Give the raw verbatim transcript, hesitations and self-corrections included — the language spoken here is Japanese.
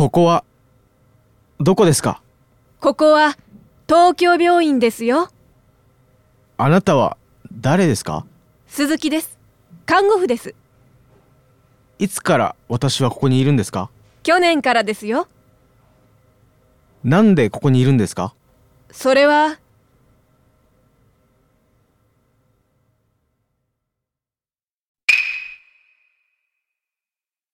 ここはどこですか？ ここは東京病院ですよ。 あなたは誰ですか？ 鈴木です。看護婦です。 いつから私はここにいるんですか？ 去年からですよ。 なんでここにいるんですか？ それは